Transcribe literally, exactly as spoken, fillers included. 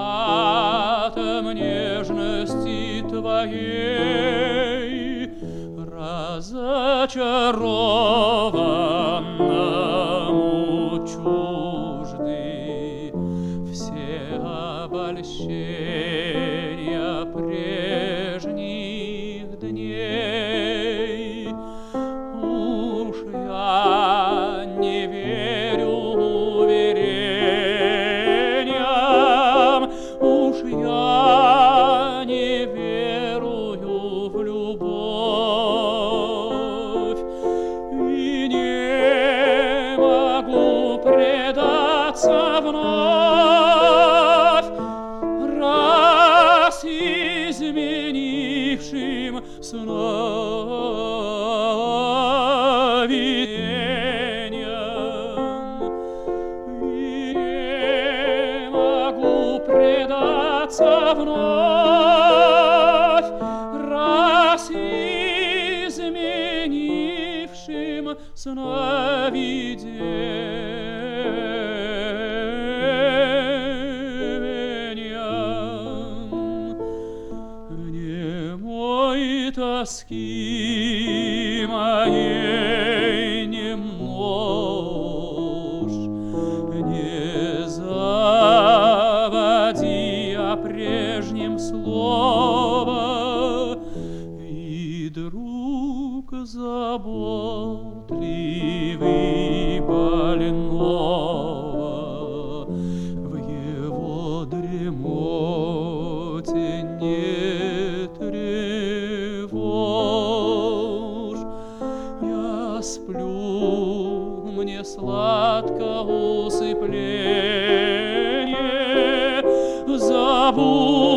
ароматом нежности твоей, разочарованному чужды все обольщения прежних дней. Уж я не верю уверениям, уж я не верую в любовь и не могу предаться вновь раз изменившим сновидениям, и не могу предаться вновь раз изменившим сновидениям. Немой тоски моей не множь, не заводи о прежнем слово, и друг заботливый больного в его дремоте не тревожь. Я сплю, мне сладко усыпление, забудь